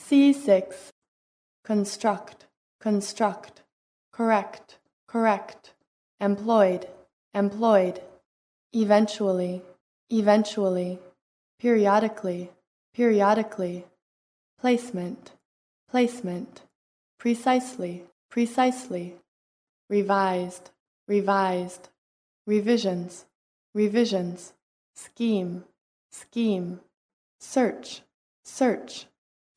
C6. Construct, construct. Correct, correct. Employed, employed. Eventually, eventually. Periodically, periodically. Placement, placement. Precisely, precisely. Revised, revised. Revisions, revisions. Scheme, scheme. Search, search.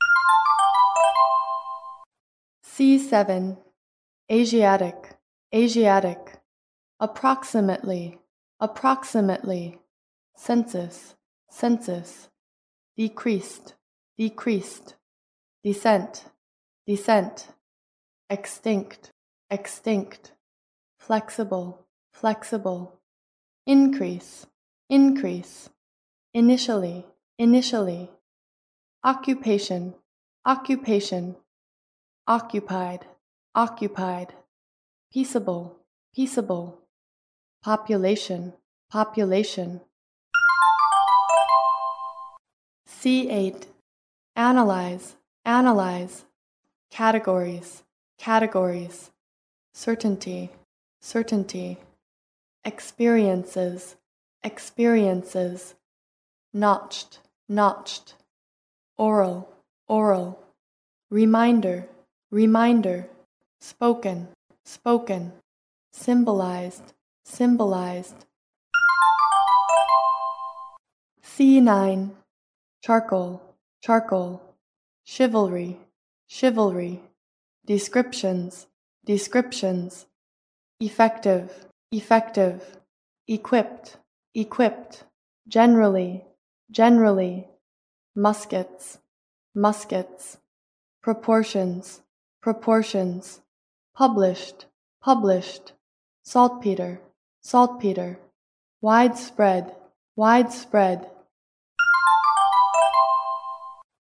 C7. Asiatic, Asiatic. Approximately, approximately. Census, census. Decreased, decreased. Descent, descent. Extinct, extinct. Flexible, flexible. Increase, increase. Initially, initially. Occupation, occupation. Occupied, occupied. Peaceable, peaceable. Population, population. C8. Analyze, analyze. Categories, categories. Certainty, certainty. Experiences, experiences. Notched, notched. Oral, oral. Reminder, reminder. Spoken, spoken. Symbolized, symbolized. C9. Charcoal, charcoal. Chivalry, chivalry. Descriptions, descriptions. Effective, effective. Equipped, equipped. Generally, generally. Muskets, muskets. Proportions, proportions. Published, published. Saltpeter, saltpeter. Widespread, widespread.